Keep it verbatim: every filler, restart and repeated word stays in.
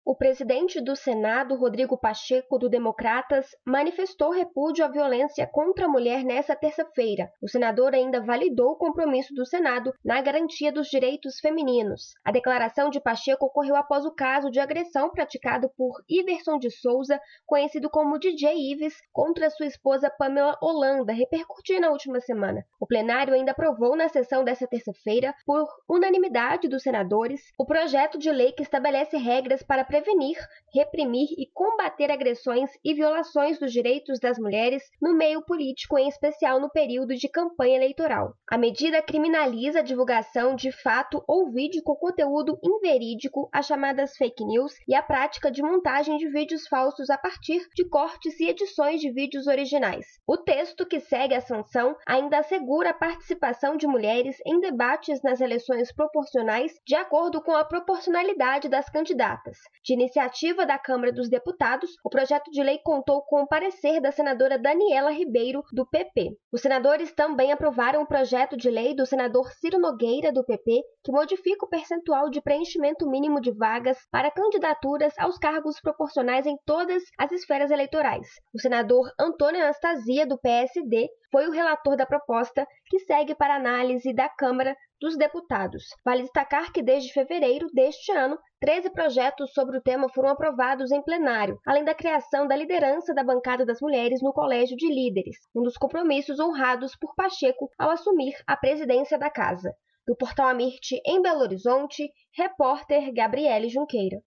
O presidente do Senado, Rodrigo Pacheco, do Democratas, manifestou repúdio à violência contra a mulher nesta terça-feira. O senador ainda validou o compromisso do Senado na garantia dos direitos femininos. A declaração de Pacheco ocorreu após o caso de agressão praticado por Iverson de Souza, conhecido como D J Ives, contra sua esposa Pamela Holanda, repercutir na última semana. O plenário ainda aprovou na sessão desta terça-feira, por unanimidade dos senadores, o projeto de lei que estabelece regras para prevenir, reprimir e combater agressões e violações dos direitos das mulheres no meio político, em especial no período de campanha eleitoral. A medida criminaliza a divulgação de fato ou vídeo com conteúdo inverídico, as chamadas fake news, e a prática de montagem de vídeos falsos a partir de cortes e edições de vídeos originais. O texto que segue a sanção ainda assegura a participação de mulheres em debates nas eleições proporcionais de acordo com a proporcionalidade das candidatas. De iniciativa da Câmara dos Deputados, o projeto de lei contou com o parecer da senadora Daniela Ribeiro, do P P. Os senadores também aprovaram o projeto de lei do senador Ciro Nogueira, do P P, que modifica o percentual de preenchimento mínimo de vagas para candidaturas aos cargos proporcionais em todas as esferas eleitorais. O senador Antônio Anastasia, do P S D, foi o relator da proposta, que segue para análise da Câmara dos Deputados. Vale destacar que desde fevereiro deste ano, treze projetos sobre o tema foram aprovados em plenário, além da criação da liderança da bancada das mulheres no Colégio de Líderes, um dos compromissos honrados por Pacheco ao assumir a presidência da casa. Do Portal Amirte, em Belo Horizonte, repórter Gabriele Junqueira.